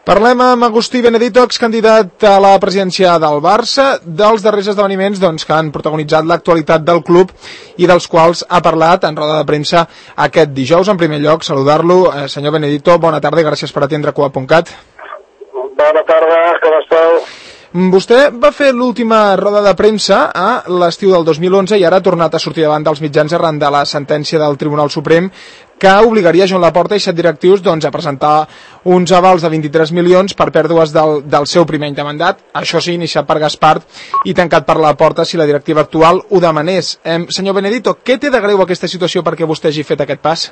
Parlem amb Agustí Benedito, excandidat a la presidència del Barça, dels darrers esdeveniments que han protagonitzat l'actualitat del club i dels quals ha parlat en roda de premsa aquest dijous. En primer lloc, saludar-lo. Senyor Benedito, bona tarda i gràcies per atendre Coa.cat. Bona tarda, com esteu? Vostè va fer l'última roda de premsa a l'estiu del 2011 i ara ha tornat a sortir davant dels mitjans arran de la sentència del Tribunal Suprem que obligaria Joan Laporta i 7 directius a presentar uns avals de 23 milions per pèrdues del seu primer any de mandat. Això sí, iniciat per Gaspart i tancat per Laporta si la directiva actual ho demanés. Senyor Benedito, què té de greu aquesta situació perquè vostè hagi fet aquest pas?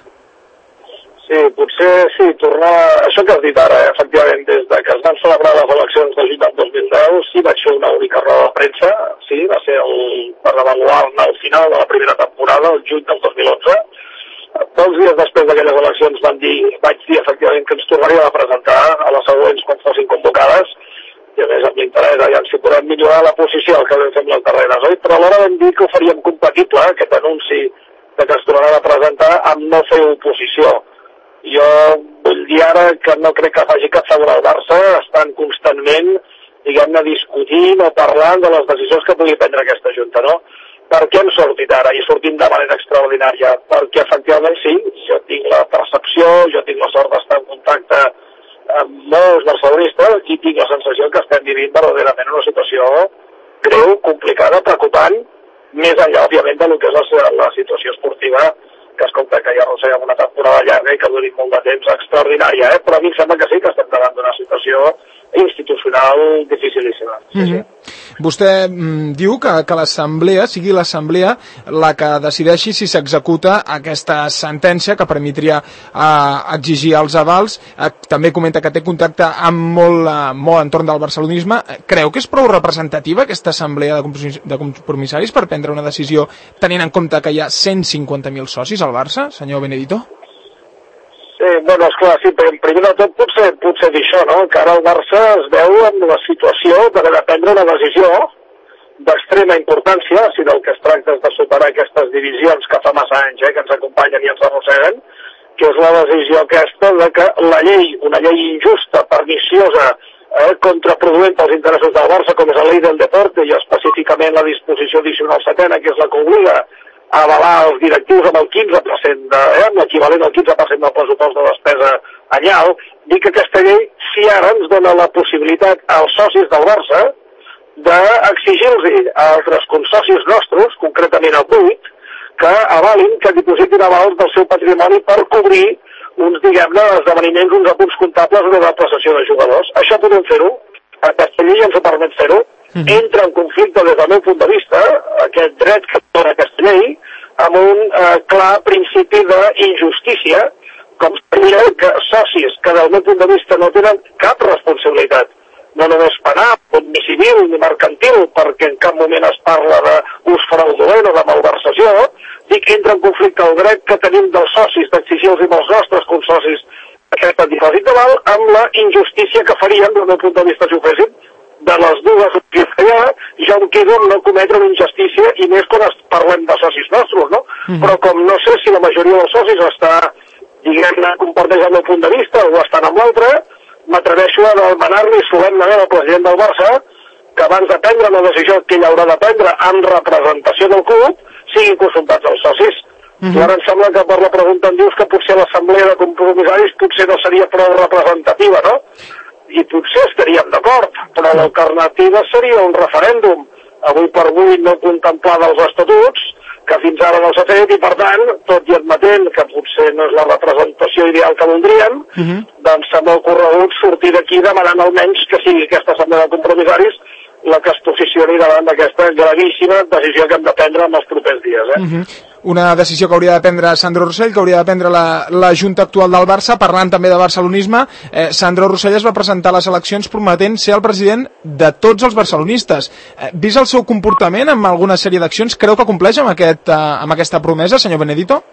Sí, potser sí, tornar... Això que has dit ara, efectivament, des de que es van celebrar les eleccions de juny del 2010, sí vaig fer una única roda de premsa, sí, va ser per avaluar-ne al final de la primera temporada, el juny del 2011. Pocs dies després d'aquelles eleccions vaig dir efectivament que ens tornaríem a presentar a les següents quan fossin convocades, i a més amb l'interès, aviam si podem millorar la posició que vam fer amb les darreres, oi? Però alhora vam dir que ho faríem compatible, aquest anunci que ens tornarà a presentar, amb no fer oposició. Jo vull dir ara que no crec que faci cap favor al Barça, estan constantment, diguem-ne, discutint o parlant de les decisions que pugui prendre aquesta Junta, no? Per què hem sortit ara i sortim de manera extraordinària? Perquè efectivament sí, jo tinc la percepció, jo tinc la sort d'estar en contacte amb molts barcelonistes i tinc la sensació que estem vivint verdaderament una situació greu, complicada, preocupant, més enllà, òbviament, del que és la situació esportiva, que es compta que ja arrosseguem una temporada llarga i que duri molt de temps extraordinària, però a mi em sembla que sí que estem davant d'una situació institucional dificilíssima. Sí. Vostè diu que l'assemblea sigui l'assemblea la que decideixi si s'executa aquesta sentència que permetria exigir els avals. També comenta que té contacte amb molt entorn del barcelonisme. Creu que és prou representativa aquesta assemblea de compromissaris per prendre una decisió tenint en compte que hi ha 150.000 socis al Barça, senyor Benedito? Sí, bueno, esclar, sí, primer de tot potser dir això, no? Que ara el Barça es veu en la situació d'haver de prendre una decisió d'extrema importància, si del que es tracta és de superar aquestes divisions que fa massa anys que ens acompanyen i ens arrosseguen, que és la decisió aquesta de que la llei, una llei injusta, perniciosa, contraproduent pels interessos del Barça, com és la llei del deporte i específicament la disposició addicional setena, que és la que obliga a avalar els directius amb el 15%, amb l'equivalent al 15% del pressupost de despesa anyal, dir que aquesta llei sí ara ens dona la possibilitat als socis del Barça d'exigir-los a altres consocis nostres, concretament el 8, que avalin, que dipositin avals del seu patrimoni per cobrir uns, diguem-ne, esdeveniments, uns apunts comptables o de possessió de jugadors. Això podem fer-ho, aquesta llei ens ho permet fer-ho, entra en conflicte des del meu punt de vista, aquest dret que dona aquesta llei, amb un clar principi d'injustícia, com seria que socis que del meu punt de vista no tenen cap responsabilitat, no només penal, ni civil ni mercantil, perquè en cap moment es parla d'ús fraudulent o de malversació, dic que entra en conflicte el dret que tenim dels socis d'exigir-los als nostres consocis aquest dipòsit d'aval amb la injustícia que farien, del meu punt de vista, si ho fessin, de les dues que jo em quedo amb no cometre una injustícia i més quan parlem de socis nostres, no? Però com no sé si la majoria dels socis està, diguem-ne, comparteix el meu punt de vista o estan amb l'altre, m'atreveixo a demanar-li solemnament al president del Barça que abans de prendre una decisió que ell haurà de prendre en representació del club siguin consultats els socis. Tu ara em sembla que per la pregunta em dius que potser l'assemblea de compromissaris potser no seria prou representativa, no? I potser estaríem d'acord, però l'alternativa seria un referèndum, avui per avui no contemplada als estatuts, que fins ara no s'ha fet, i per tant, tot i admetent que potser no és la representació ideal que voldríem, doncs s'ha molt corregut sortir d'aquí demanant almenys que sigui aquesta assemblea de compromissaris la que es posicioni davant d'aquesta gravíssima decisió que hem de prendre en els propers dies. Una decisió que hauria de prendre Sandro Rosell, que hauria de prendre la Junta actual del Barça, parlant també de barcelonisme. Sandro Rosell es va presentar a les eleccions prometent ser el president de tots els barcelonistes. Vist el seu comportament amb alguna sèrie d'accions, creu que compleix amb aquesta promesa, senyor Benedito?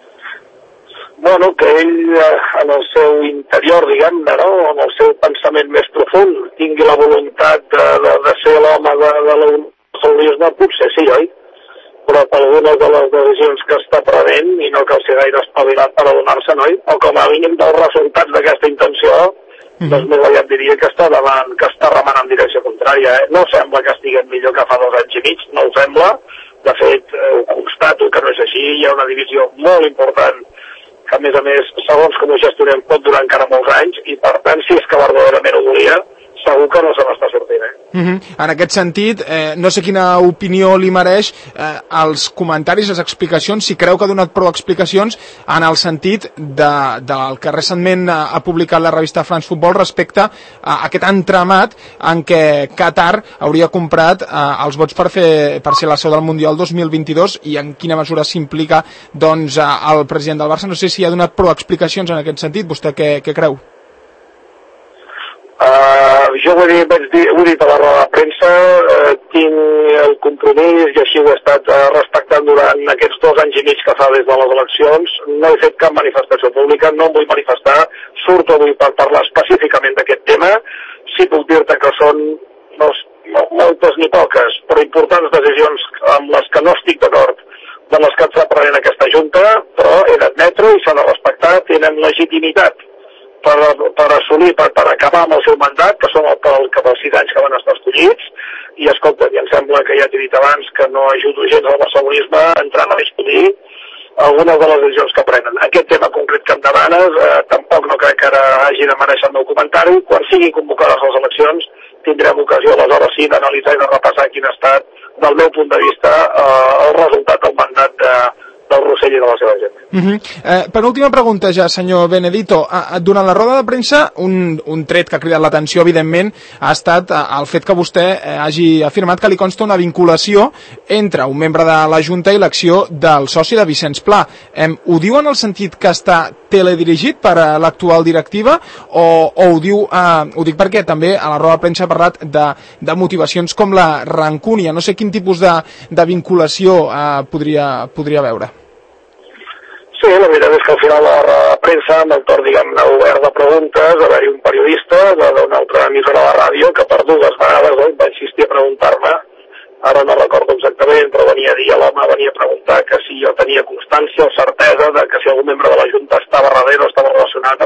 Bueno, que ell, en el seu interior, diguem-ne, no?, en el seu pensament més profund, tingui la voluntat de ser l'home de l'barcelonisme, potser sí, oi? Però per algunes de les decisions que està prenent, i no cal ser gaire espavilat per adonar-se, no? O com a mínim dels resultats d'aquesta intenció, doncs més aviat diria que està remant en direcció contrària. No sembla que estiguem millor que fa 2 anys i mig, no ho sembla. De fet, ho constato que no és així. Hi ha una divisió molt important que, a més, segons com ho gestionem, pot durar encara molts anys, i per tant, si és que verdaderament ho volia, segur que no se n'està sortint. En aquest sentit, no sé quina opinió li mereix els comentaris, les explicacions, si creu que ha donat prou explicacions en el sentit del que recentment ha publicat la revista France Football respecte a aquest entramat en què Qatar hauria comprat els vots per ser la seu del Mundial 2022, i en quina mesura s'implica doncs el president del Barça. No sé si ha donat prou explicacions en aquest sentit. Vostè què creu? Jo ho he dit a la roda de premsa, tinc el compromís, i així ho he estat respectant durant aquests 2 anys i mig que fa des de les eleccions. No he fet cap manifestació pública, no em vull manifestar, surto avui per parlar específicament d'aquest tema. Sí puc dir-te que són moltes ni poques, però importants decisions amb les que no estic d'acord, de les que està prenent aquesta Junta, però he d'admetre i s'ha de respectar, tenen legitimitat per assolir, per acabar amb el seu mandat, que són els 6 anys que van estar escollits, i escolta, em sembla que ja t'he dit abans que no ajudo gens al barcelonisme entrant a discutir algunes de les decisions que prenen. Aquest tema concret que em demanes, tampoc no crec que ara hagi de mereixer el meu comentari. Quan siguin convocades les eleccions, tindrem ocasió aleshores sí d'analitzar i de repassar quin ha estat, del meu punt de vista, el resultat del mandat del Rossell i de la seva gent. Penúltima pregunta ja, senyor Benedito. Durant la roda de premsa, un tret que ha cridat l'atenció, evidentment, ha estat el fet que vostè hagi afirmat que li consta una vinculació entre un membre de la Junta i l'acció del soci de Vicenç Pla. Ho diu en el sentit que està teledirigit per a l'actual directiva, o ho dic perquè també a la roda de premsa ha parlat de motivacions com la rancúnia. No sé quin tipus de vinculació podria veure. Sí, la veritat és que al final de la premsa, amb el torn, diguem-ne, obert de preguntes, va haver-hi un periodista d'una altra emissora de ràdio que per 2 vegades va insistir a preguntar-me, ara no recordo exactament, però venia a preguntar que si jo tenia constància o certesa de que si algun membre de la Junta estava darrere o estava relacionat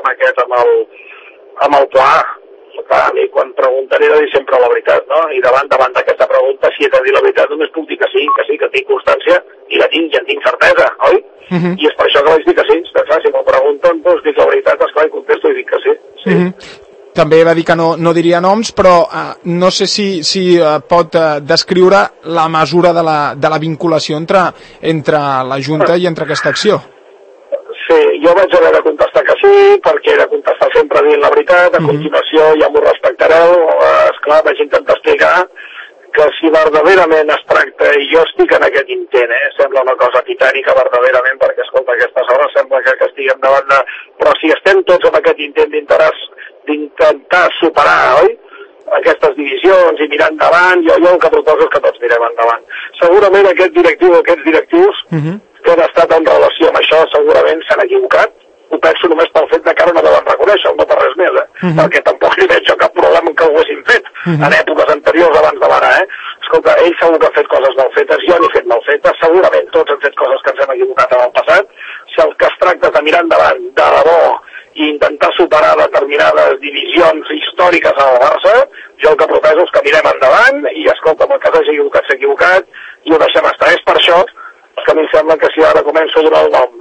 amb el Pla. Clar, a mi quan preguntaré he de dir sempre la veritat, no? I davant d'aquesta pregunta, si he de dir la veritat, només puc dir que sí, que tinc constància, i la tinc, i en tinc certesa, oi? I és per això que vaig dir que sí. Clar, si m'ho pregunten, doncs dic la veritat, esclar, i contesto i dic que sí. També va dir que no diria noms, però no sé si pot descriure la mesura de la vinculació entre la Junta i entre aquesta acció. Sí, jo vaig haver de contestar que sí, perquè he de contestar sempre dient la veritat. A continuació ja m'ho respectareu. Esclar, vaig intentar explicar que si verdaderament es tracta, i jo estic en aquest intent, sembla una cosa titànica verdaderament, perquè escolta, a aquestes hores sembla que estiguem davant de... Però si estem tots en aquest intent d'intentar superar, oi? Aquestes divisions i mirar endavant, jo el que proposo és que tots mirem endavant. Segurament aquest directiu o aquests directius que han estat en relació amb això segurament s'han equivocat. Ho penso només pel fet que ara no deuen reconèixer, no per res més, perquè tampoc hi veig cap problema que ho haguessin fet en èpoques anteriors abans de l'ara. Escolta, ell segur que ha fet coses mal fetes, jo n'he fet mal fetes, segurament tots hem fet coses que ens hem equivocat en el passat. Si el que es tracta de mirar endavant de debò i intentar superar determinades divisions històriques al Barça, jo el que proposo és que mirem endavant i, escolta, el que s'hagi equivocat s'ha equivocat i ho deixem estar. És per això que a mi em sembla que si ara començo a donar el nom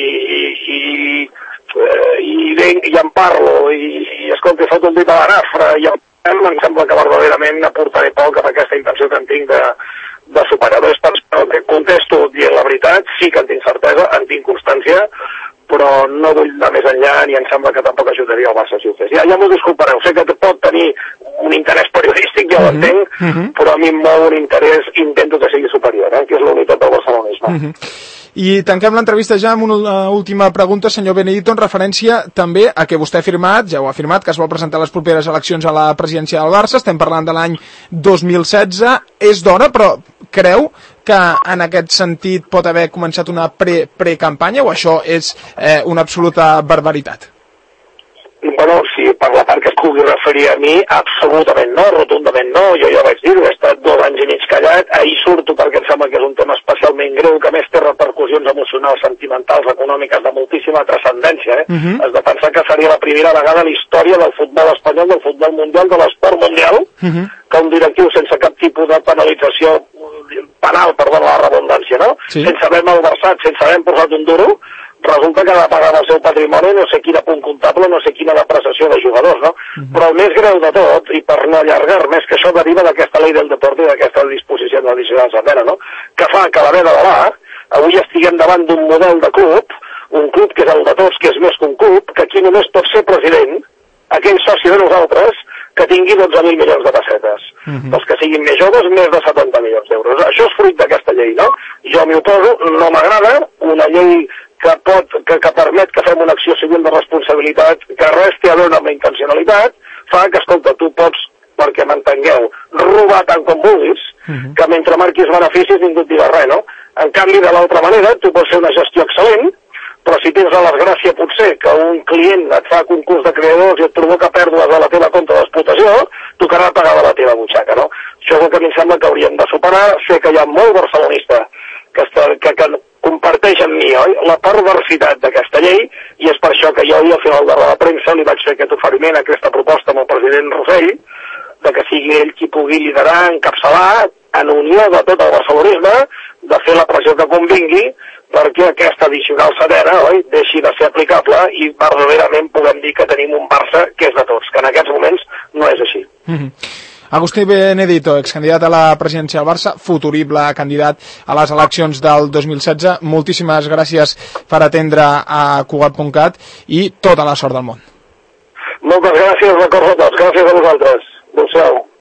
i en parlo i escolta, foto un dit a la nafra i em sembla que verdaderament aportaré poc amb aquesta intenció que en tinc de superar. És per això que contesto dient la veritat, sí que en tinc certesa, en tinc constància, però no vull anar més enllà ni em sembla que tampoc ajudaria el Barça si ho fes. Ja m'ho disculpareu, sé que pot tenir un interès periodístic, ja ho entenc, però a mi em mou un interès, intento que sigui superior, que és la unitat del barcelonisme. I tanquem l'entrevista ja amb una última pregunta, senyor Benedito, en referència també a que vostè ha afirmat, ja ho ha afirmat, que es vol presentar a les properes eleccions a la presidència del Barça. Estem parlant de l'any 2016. És d'hora, però creu que en aquest sentit pot haver començat una precampanya o això és una absoluta barbaritat? Bueno, si per la part que es pugui referir a mi, absolutament no, rotundament no. Jo ja vaig dir-ho, he estat 2 anys i mig callat, ahir surto perquè em sembla que és un tema especialment greu, que a més té repercussions emocionals, sentimentals, econòmiques, de moltíssima transcendència. Has de pensar que seria la primera vegada a la història del futbol espanyol, del futbol mundial, de l'esport mundial, que un directiu sense cap tipus de penalització penal, perdona la redundància, no? Sense haver malversat, sense haver posat un duro, resulta que ha de pagar el seu patrimoni no sé quin punt comptable, no sé quina depreciació de jugadors, no? Però el més greu de tot, i per no allargar més, que això deriva d'aquesta llei del deport i d'aquesta disposició addicional setena, no? Que fa que a la veda de l'A, avui estiguem davant d'un model de club, un club que és el de tots, que és més que un club, que aquí només pot ser president aquell soci de nosaltres que tingui 12.000 milions de pessetes. Els que siguin més joves, més de 70 milions d'euros. Això és fruit d'aquesta llei, no? Jo m'hi oposo, no m'agrada, una llei que permet que fem una acció civil de responsabilitat, que res té a veure amb la intencionalitat, fa que, escolta, tu pots, perquè m'entengueu, robar tant com vulguis, que mentre marquis beneficis ningú et dirà res, no? En canvi, de l'altra manera, tu pots fer una gestió excel·lent, però si tens la desgràcia potser que un client et fa concurs de creadors i et provoca pèrdues a la teva compte d'explotació, tocarà pagar de la teva butxaca, no? Això és el que a mi em sembla que hauríem de superar. Sé que hi ha molt barcelonista que comparteix amb mi, oi, la perversitat d'aquesta llei, i és per això que jo al final de la premsa li vaig fer aquest oferiment, aquesta proposta amb el president Rossell, de que sigui ell qui pugui liderar, encapçalar, en unió de tot el barcelonisme, de fer la pressió que convingui, perquè aquesta addicional setena, oi, deixi de ser aplicable i verdaderament puguem dir que tenim un Barça que és de tots, que en aquests moments no és així. Agustí Benedito, excandidat a la presidència del Barça, futurible candidat a les eleccions del 2016. Moltíssimes gràcies per atendre a Cugat.cat i tota la sort del món. Moltes gràcies, records a tots. Gràcies a vosaltres. Adéu-siau.